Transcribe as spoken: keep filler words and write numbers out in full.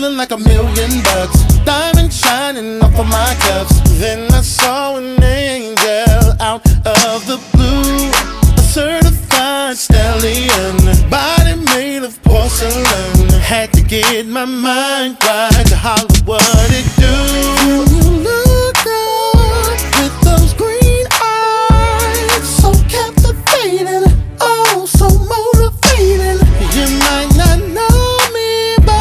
feeling like a million bucks. Diamond shining off of my cuffs. Then I saw an angel out of the blue. A certified stallion, body made of porcelain. Had to get my mind right to holler what it do.